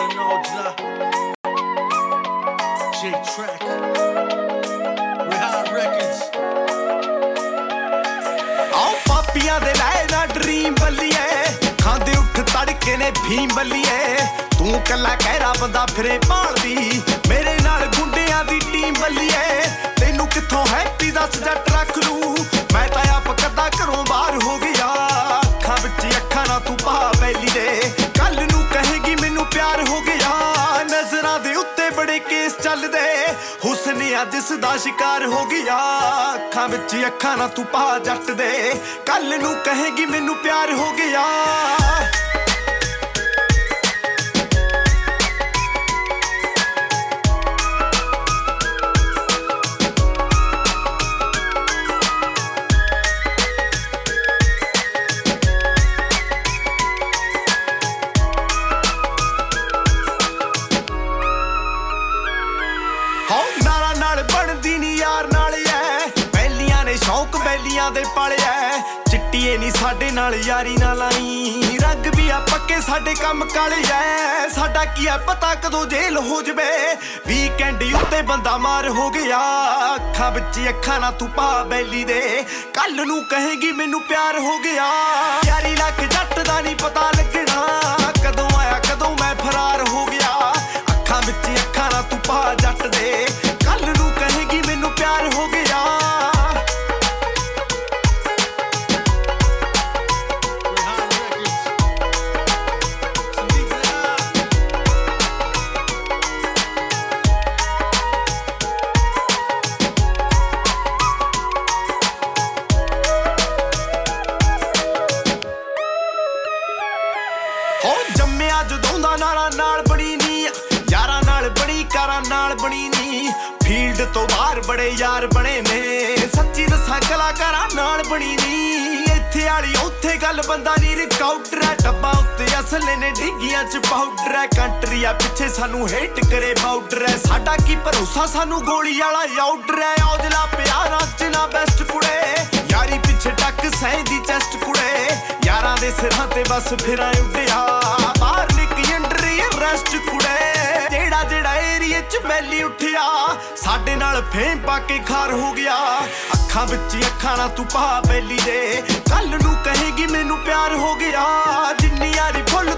Nojla, J-Track, Rehan Records। आओ पापियां दे लाए ना ड्रीम बल्लिए, खांदे उठ तड़के ने भीम बल्लिए। तू कला कहरा बंदा फिरे भालदी, मेरे नाल गुंडियां दी टीम बल्लिए। तैनू कित्थों हैप्पी दस जट रख लूं, मैं तां आप कदा घरों बाहर हो गया। अखां विच अखां ना तू पा बैली दे, कल नू कहेगी मैनू प्यार हो गया। नजरां दे उत्ते बड़े केस चलदे, हुस्निया जिस दा शिकार हो गया। अखां विच अखां ना तू पा जट दे, कल नू कहेगी मैनू प्यार हो गया। नारा नाल बनदी नी यार नाल ऐ, बैलियां ने शौक बैलियां दे पाले ऐ। चिट्टिए नी साडे नाल यारी ना लाई, रंग भी आ पक्के साडे कम काले ऐ। साडा की है पता कदों जेल हो जवे, वीकेंड उत्ते बंदा मार हो गया। अखां विच अखां ना तू पा बैली दे, कल नू कहेगी मैनू प्यार हो गया। यारी लख जट दा नी पता लगना, कदों आया कदों मैं फरार हो गया। अखां विच अखां ना तू पा जट दे, कल नू कहेगी मैनू प्यार हो गया। Rehan Records, Sandeep Rehan। हो जम्मिया जदों दा नारा नाल बड़ी नी, यारां नाल बड़ी कारां नाल बनी नी। फील्ड तो बाहर बड़े यार बने ने, सच्ची दसां कलाकारां नाल बनी नी। इत्थे आली उत्थे गल बंदा नी रिकाउंटर है, डब्बा उत्ते असले ने डिग्गियां च पाउडर है। कंट्री आ पिछे सानू हेट करे बाउडर है, साडा की भरोसा सानू गोली वाला आउडर है। औजला प्यारां च ना बेस्ट कुड़े, यारी पिछे टक सैंदी चेस्ट कुड़े। यारां दे सिरां ते बस फिरां उड्डिया, बाहर निकली अंडर अरेस्ट कुड़े। जेड़ा जेड़ा एरिए च बैली उठिया, साडे नाल फेम पाके खार हो गया। अखां विच अखां ना तू पा बैली दे, कल नू कहेगी मैनू प्यार हो गया। जिन्नी यारी फुल